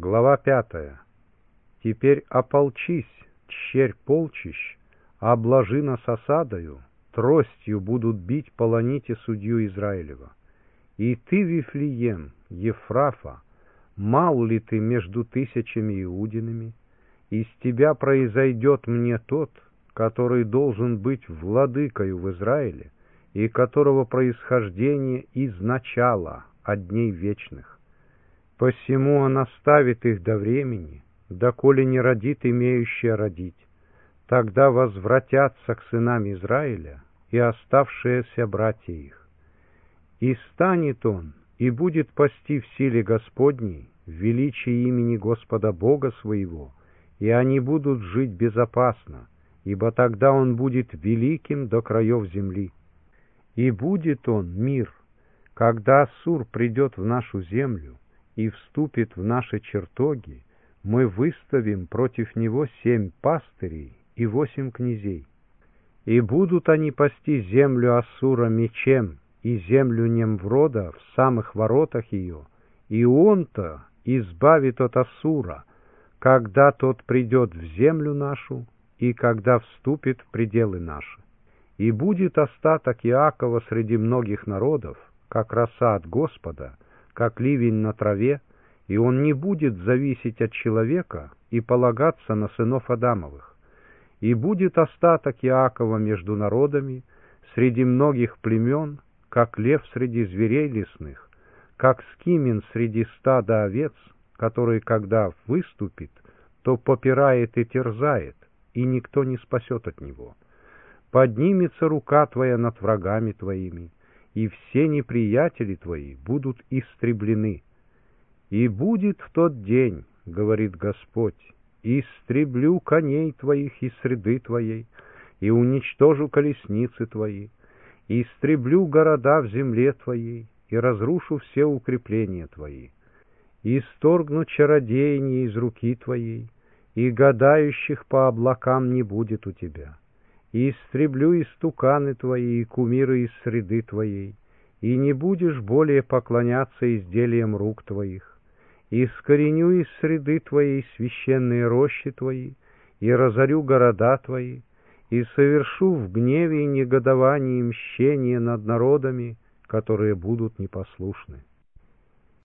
Глава 5. Теперь ополчись, тщерь полчищ, обложи нас осадою, тростью будут бить полоните судью Израилева. И ты, Вифлеем, Ефрафа, мал ли ты между тысячами иудинами? Из тебя произойдет мне тот, который должен быть владыкою в Израиле, и которого происхождение из начала, от дней вечных. Посему он оставит их до времени, доколе не родит имеющая родить. Тогда возвратятся к сынам Израиля и оставшиеся братья их. И станет он, и будет пасти в силе Господней, в величии имени Господа Бога своего, и они будут жить безопасно, ибо тогда он будет великим до краев земли. И будет он мир, когда Ассур придет в нашу землю и вступит в наши чертоги, мы выставим против него 7 пастырей и 8 князей. И будут они пасти землю Ассура мечем, и землю Немврода в самых воротах ее, и он-то избавит от Ассура, когда тот придет в землю нашу, и когда вступит в пределы наши. И будет остаток Иакова среди многих народов, как роса от Господа, как ливень на траве, и он не будет зависеть от человека и полагаться на сынов Адамовых. И будет остаток Иакова между народами, среди многих племен, как лев среди зверей лесных, как скимин среди стада овец, который, когда выступит, то попирает и терзает, и никто не спасет от него. Поднимется рука твоя над врагами твоими, и все неприятели твои будут истреблены. И будет в тот день, говорит Господь, истреблю коней твоих из среды твоей, и уничтожу колесницы твои, и истреблю города в земле твоей, и разрушу все укрепления твои, и исторгну чародеяние из руки твоей, и гадающих по облакам не будет у тебя. И истреблю истуканы твои и кумиры из среды твоей, и не будешь более поклоняться изделиям рук твоих. И искореню из среды твоей священные рощи твои, и разорю города твои, и совершу в гневе и негодовании мщение над народами, которые будут непослушны.